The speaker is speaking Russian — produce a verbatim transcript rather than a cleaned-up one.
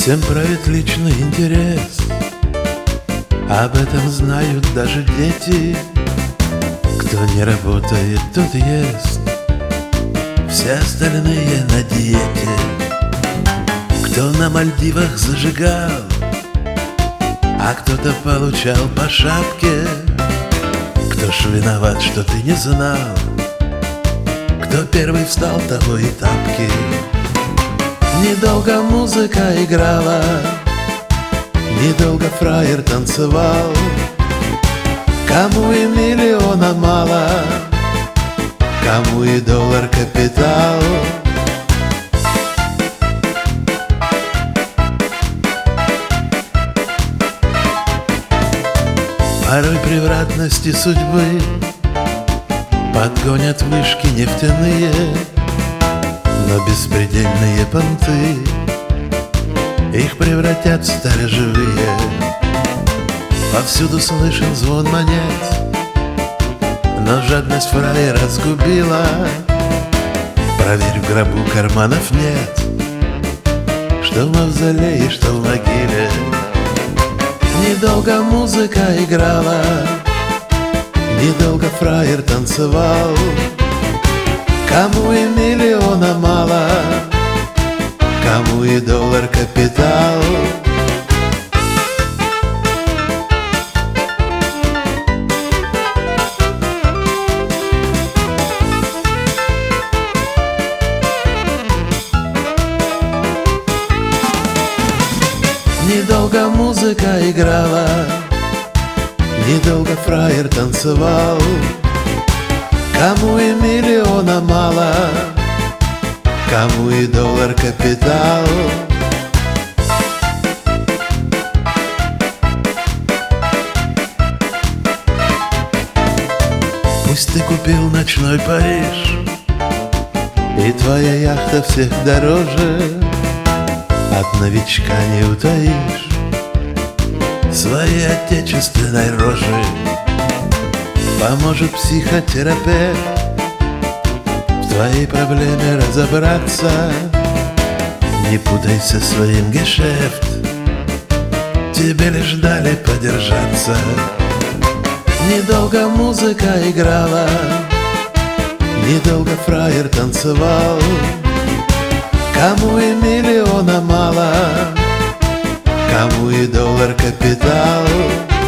Всем правит личный интерес, об этом знают даже дети. Кто не работает, тот ест, все остальные на диете. Кто на Мальдивах зажигал, а кто-то получал по шапке. Кто ж виноват, что ты не знал, кто первый встал, того и тапки. Недолго музыка играла, недолго фраер танцевал. Кому и миллиона мало, кому и доллар капитал. Порой превратности судьбы подгонят вышки нефтяные, но беспредельные понты их превратят в сторожевые. Повсюду слышен звон монет, но жадность фраера сгубила. Проверь, в гробу карманов нет, что в мавзолее, что в могиле. Недолго музыка играла, недолго фраер танцевал. Кому и миллиона мало, кому и доллар капитал. Недолго музыка играла, недолго фраер танцевал. Кому и миллиона мало, кому и доллар капитал. Пусть ты купил ночной Париж, и твоя яхта всех дороже, от новичка не утаишь своей отечественной рожи. Поможет психотерапевт в твоей проблеме разобраться. Не путайся своим гешефт, тебе лишь дали подержаться. Недолго музыка играла, недолго фраер танцевал. Кому и миллиона мало, кому и доллар капитал.